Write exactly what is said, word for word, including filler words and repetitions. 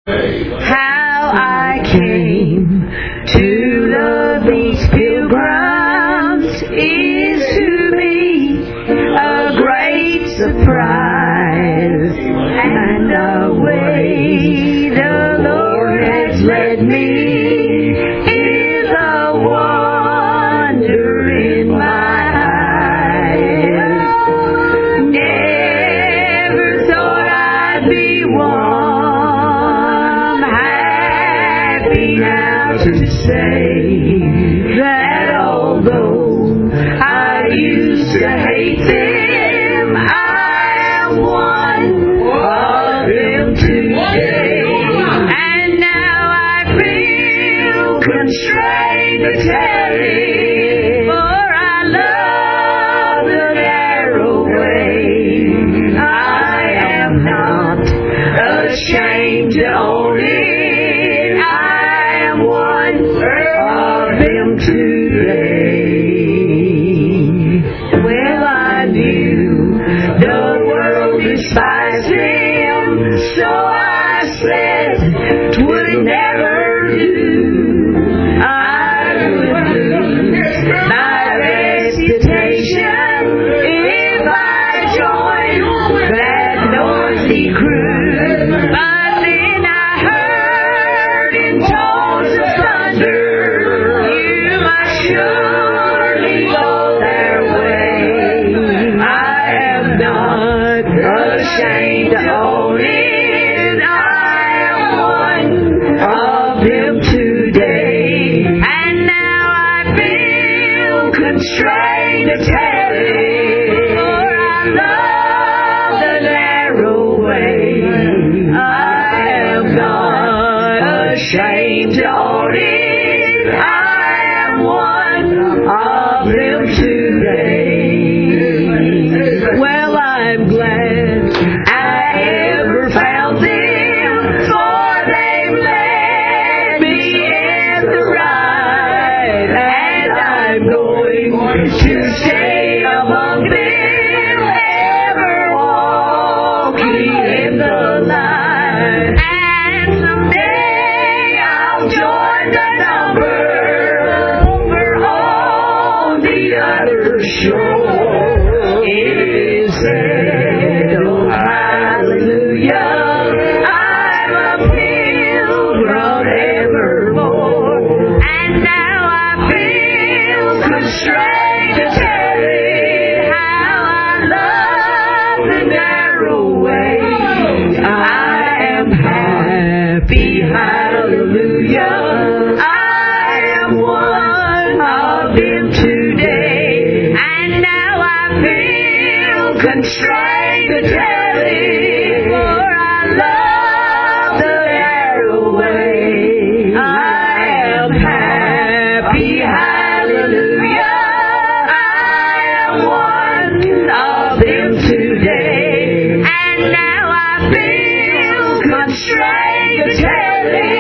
How I came to love these pilgrims is to me a great surprise, and the way the Lord has led me is a wonder in my eyes. Never thought I'd be warm, happy now to say that although I used to hate them, I am one of them today. And now I feel constrained to tell it, for I love the narrow way. I am not ashamed to own it. I am one of them today. Well, I knew the world despised him, so I said 'twould never do. I would lose my reputation if I joined that noisy crew. But then I heard in tones of thunder, you must surely go their way. I am not ashamed to own it. I am one of them today. And now I feel constrained to tell it, for I love the narrow way. I am not ashamed to own it. I am one of them today. Well, I'm glad I ever found them, for they've led me in the right, and I'm going to stay among them, ever walking in the light. And someday I'll join the number over on the other shore. It is said, oh hallelujah, I'm a pilgrim evermore. And now I feel constrained to tell it, how I love the narrow way. I am happy, hallelujah. I am one of them today. And now I feel constrained to tell it, for I love the narrow way. I am happy, hallelujah. I am one of them today. And now I feel constrained to tell it,